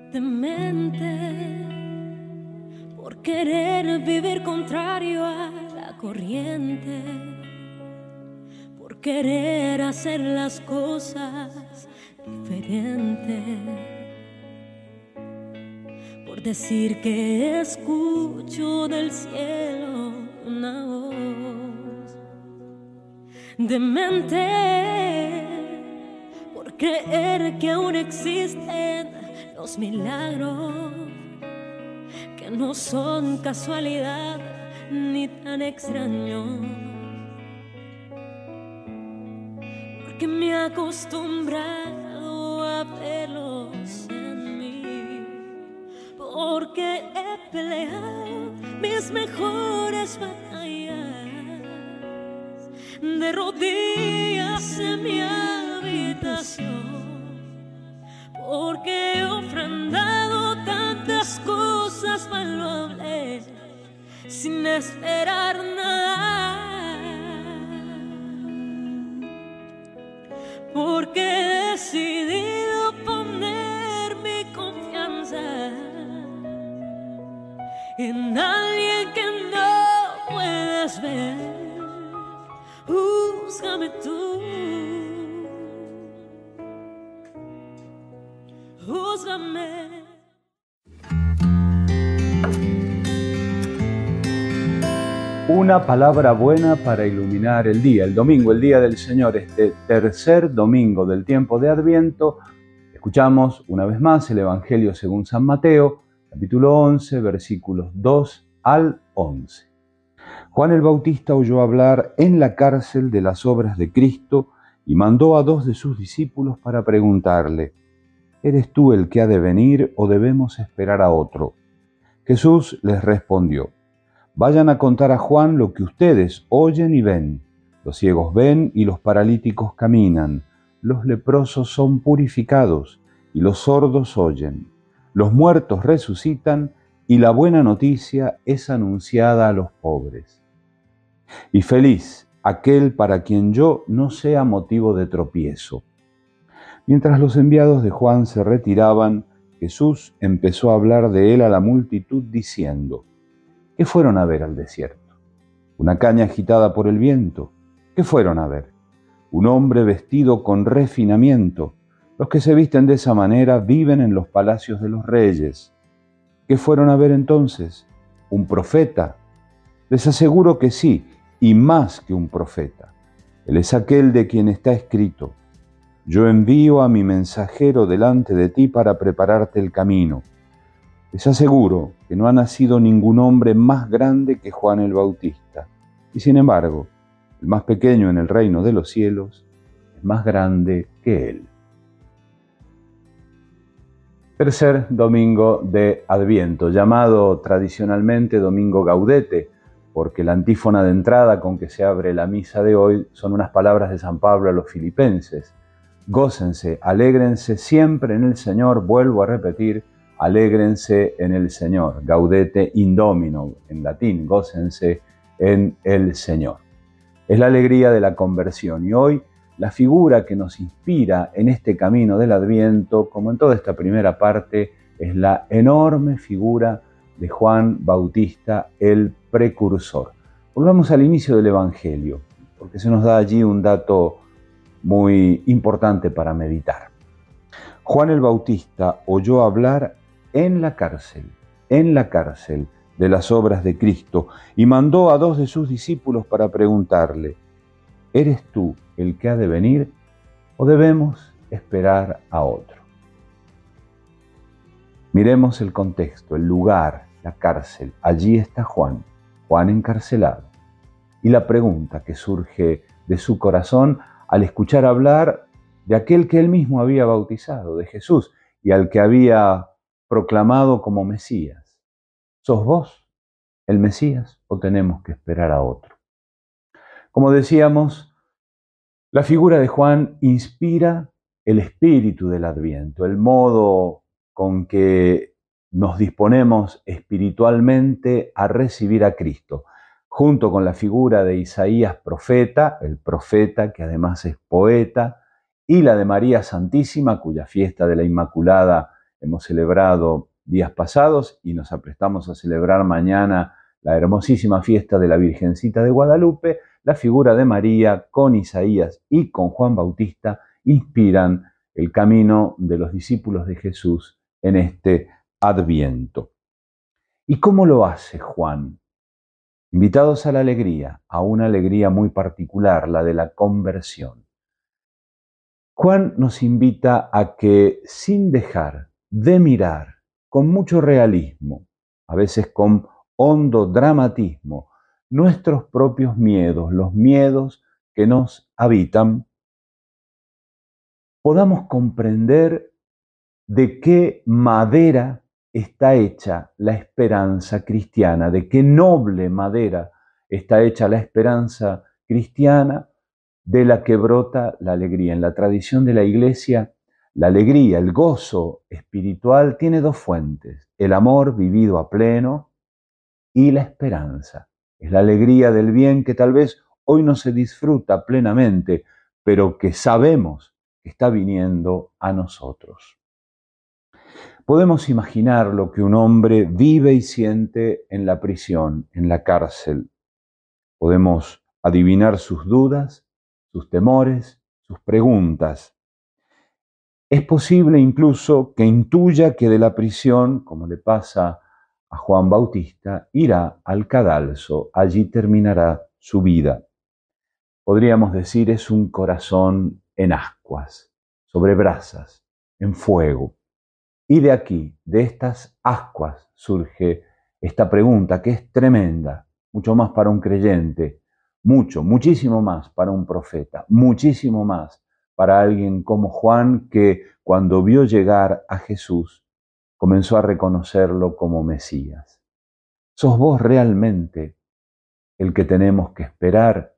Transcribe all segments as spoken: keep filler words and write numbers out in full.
demente por querer vivir contrario a la corriente, por querer hacer las cosas diferentes, por decir que escucho del cielo una voz, demente por creer que aún existen los milagros, que no son casualidad ni tan extraños, porque me he acostumbrado a verlos en mí, porque he peleado mis mejores batallas de rodillas en mi habitación, porque he ofrendado tantas cosas valuables sin esperar nada, porque he decidido poner mi confianza en alguien que no puedes ver. Júzgame tú, júzgame. Una palabra buena para iluminar el día, el domingo, el día del Señor, este tercer domingo del tiempo de Adviento. Escuchamos una vez más el Evangelio según San Mateo, capítulo once, versículos dos al once. Juan el Bautista oyó hablar en la cárcel de las obras de Cristo y mandó a dos de sus discípulos para preguntarle: ¿eres tú el que ha de venir o debemos esperar a otro? Jesús les respondió: vayan a contar a Juan lo que ustedes oyen y ven. Los ciegos ven y los paralíticos caminan, los leprosos son purificados y los sordos oyen, los muertos resucitan y la buena noticia es anunciada a los pobres. Y feliz aquel para quien yo no sea motivo de tropiezo. Mientras los enviados de Juan se retiraban, Jesús empezó a hablar de él a la multitud diciendo: ¿qué fueron a ver al desierto? ¿Una caña agitada por el viento? ¿Qué fueron a ver? Un hombre vestido con refinamiento. Los que se visten de esa manera viven en los palacios de los reyes. ¿Qué fueron a ver entonces? ¿Un profeta? Les aseguro que sí, y más que un profeta. Él es aquel de quien está escrito: yo envío a mi mensajero delante de ti para prepararte el camino. Les aseguro que no ha nacido ningún hombre más grande que Juan el Bautista, y sin embargo, el más pequeño en el reino de los cielos es más grande que él. Tercer domingo de Adviento, llamado tradicionalmente Domingo Gaudete, porque la antífona de entrada con que se abre la misa de hoy son unas palabras de San Pablo a los filipenses: gócense, alégrense siempre en el Señor. Vuelvo a repetir: alégrense en el Señor. Gaudete in Domino, en latín, gócense en el Señor. Es la alegría de la conversión, y hoy la figura que nos inspira en este camino del Adviento, como en toda esta primera parte, es la enorme figura de Juan Bautista, el precursor. Volvamos al inicio del Evangelio, porque se nos da allí un dato muy importante para meditar. Juan el Bautista oyó hablar en la cárcel, en la cárcel de las obras de Cristo, y mandó a dos de sus discípulos para preguntarle: ¿eres tú el que ha de venir o debemos esperar a otro? Miremos el contexto, el lugar, la cárcel. Allí está Juan, Juan encarcelado. Y la pregunta que surge de su corazón al escuchar hablar de aquel que él mismo había bautizado, de Jesús, y al que había proclamado como Mesías: ¿sos vos el Mesías o tenemos que esperar a otro? Como decíamos, la figura de Juan inspira el espíritu del Adviento, el modo con que nos disponemos espiritualmente a recibir a Cristo, junto con la figura de Isaías profeta, el profeta que además es poeta, y la de María Santísima, cuya fiesta de la Inmaculada hemos celebrado días pasados y nos aprestamos a celebrar mañana la hermosísima fiesta de la Virgencita de Guadalupe, la figura de María con Isaías y con Juan Bautista inspiran el camino de los discípulos de Jesús en este Adviento. ¿Y cómo lo hace Juan? Invitados a la alegría, a una alegría muy particular, la de la conversión. Juan nos invita a que, sin dejar de mirar con mucho realismo, a veces con hondo dramatismo, nuestros propios miedos, los miedos que nos habitan, podamos comprender de qué madera está hecha la esperanza cristiana, de qué noble madera está hecha la esperanza cristiana de la que brota la alegría. En la tradición de la Iglesia, la alegría, el gozo espiritual tiene dos fuentes: el amor vivido a pleno y la esperanza. Es la alegría del bien que tal vez hoy no se disfruta plenamente, pero que sabemos que está viniendo a nosotros. Podemos imaginar lo que un hombre vive y siente en la prisión, en la cárcel. Podemos adivinar sus dudas, sus temores, sus preguntas. Es posible incluso que intuya que de la prisión, como le pasa a Juan Bautista, irá al cadalso, allí terminará su vida. Podríamos decir, es un corazón en ascuas, sobre brasas, en fuego. Y de aquí, de estas ascuas, surge esta pregunta que es tremenda, mucho más para un creyente, mucho, muchísimo más para un profeta, muchísimo más para alguien como Juan, que cuando vio llegar a Jesús, comenzó a reconocerlo como Mesías. ¿Sos vos realmente el que tenemos que esperar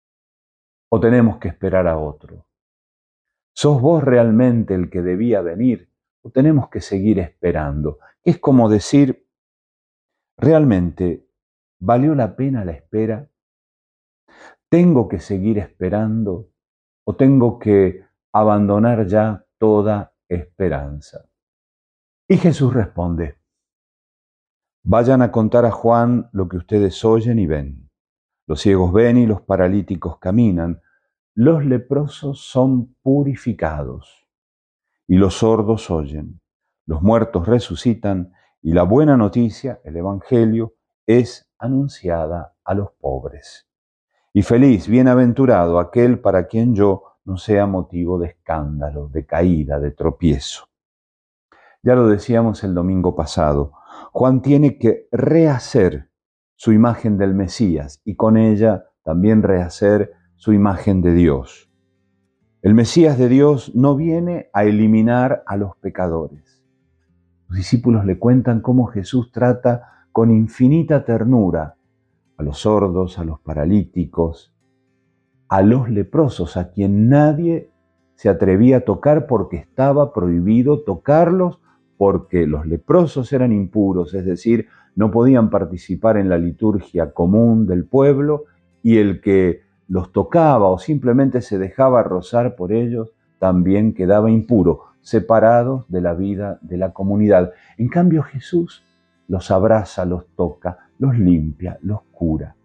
o tenemos que esperar a otro? ¿Sos vos realmente el que debía venir o tenemos que seguir esperando? Es como decir, ¿realmente valió la pena la espera? ¿Tengo que seguir esperando o tengo que abandonar ya toda esperanza? Y Jesús responde: vayan a contar a Juan lo que ustedes oyen y ven. Los ciegos ven y los paralíticos caminan, los leprosos son purificados y los sordos oyen, los muertos resucitan y la buena noticia, el Evangelio, es anunciada a los pobres. Y feliz, bienaventurado aquel para quien yo no sea motivo de escándalo, de caída, de tropiezo. Ya lo decíamos el domingo pasado, Juan tiene que rehacer su imagen del Mesías y con ella también rehacer su imagen de Dios. El Mesías de Dios no viene a eliminar a los pecadores. Los discípulos le cuentan cómo Jesús trata con infinita ternura a los sordos, a los paralíticos, a los leprosos, a quien nadie se atrevía a tocar porque estaba prohibido tocarlos, porque los leprosos eran impuros, es decir, no podían participar en la liturgia común del pueblo, y el que los tocaba o simplemente se dejaba rozar por ellos también quedaba impuro, separados de la vida de la comunidad. En cambio, Jesús los abraza, los toca, los limpia, los cura.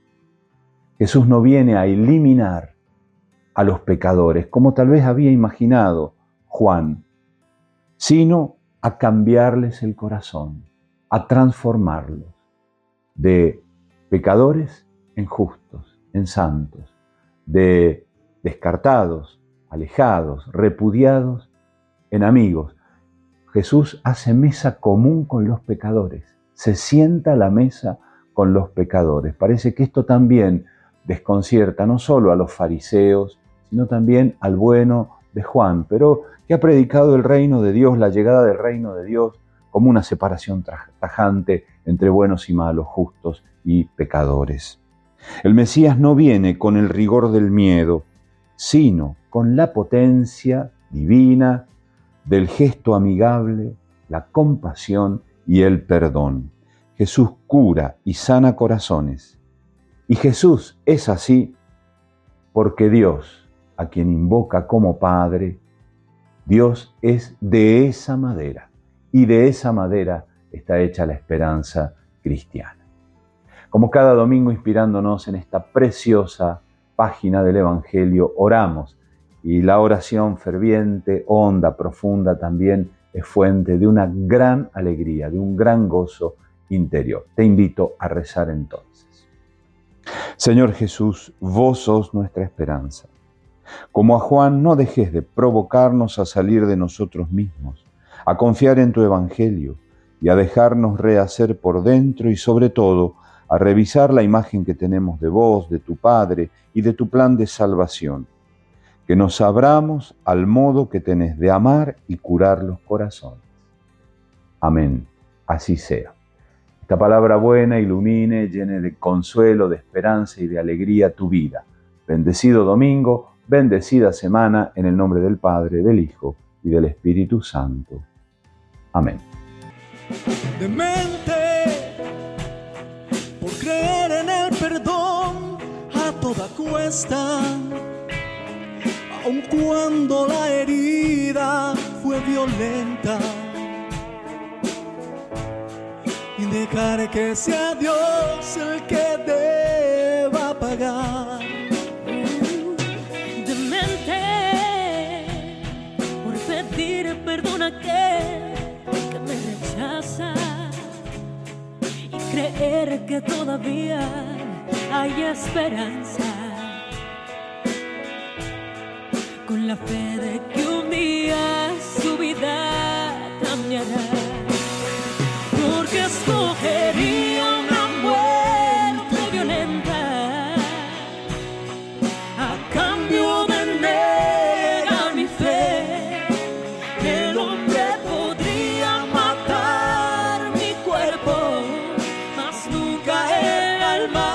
Jesús no viene a eliminar a los pecadores, como tal vez había imaginado Juan, sino a cambiarles el corazón, a transformarlos de pecadores en justos, en santos, de descartados, alejados, repudiados, en amigos. Jesús hace mesa común con los pecadores, se sienta a la mesa con los pecadores. Parece que esto también desconcierta no solo a los fariseos, sino también al bueno de Juan, pero que ha predicado el reino de Dios, la llegada del reino de Dios, como una separación tajante entre buenos y malos, justos y pecadores. El Mesías no viene con el rigor del miedo, sino con la potencia divina del gesto amigable, la compasión y el perdón. Jesús cura y sana corazones. Y Jesús es así porque Dios, a quien invoca como Padre, Dios es de esa madera, y de esa madera está hecha la esperanza cristiana. Como cada domingo, inspirándonos en esta preciosa página del Evangelio, oramos, y la oración ferviente, honda, profunda también es fuente de una gran alegría, de un gran gozo interior. Te invito a rezar entonces. Señor Jesús, vos sos nuestra esperanza. Como a Juan, no dejes de provocarnos a salir de nosotros mismos, a confiar en tu Evangelio y a dejarnos rehacer por dentro y sobre todo a revisar la imagen que tenemos de vos, de tu Padre y de tu plan de salvación. Que nos abramos al modo que tenés de amar y curar los corazones. Amén. Así sea. Esta palabra buena ilumine, llene de consuelo, de esperanza y de alegría tu vida. Bendecido domingo, bendecida semana, en el nombre del Padre, del Hijo y del Espíritu Santo. Amén. Demente por creer en el perdón a toda cuesta, aun cuando la herida fue violenta, y dejar que sea Dios el que deba pagar. Demente por pedir perdón a aquel que me rechaza y creer que todavía hay esperanza, con la fe de que un día su vida cambiará, porque escogería una muerte violenta a cambio de negar mi fe. El hombre podría matar mi cuerpo, mas nunca el alma.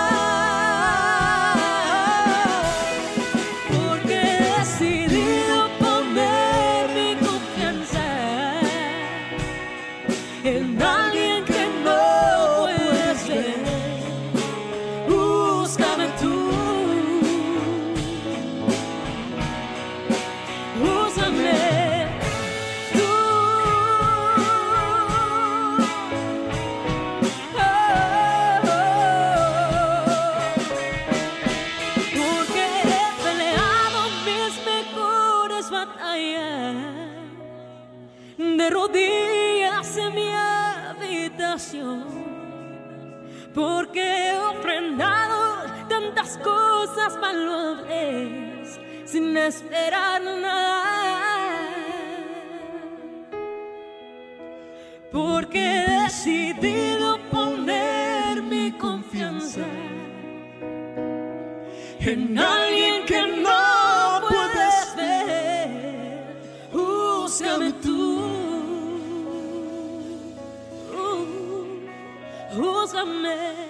En alguien que no puedes ver, búscame tú, búscame tú, oh, oh, porque he peleado mis mejores batallas de rodillas en mi habitación, porque he ofrendado tantas cosas valuables sin esperar nada, porque he decidido poner mi confianza en alguien que no puedes ver. Búscame tú, búscame.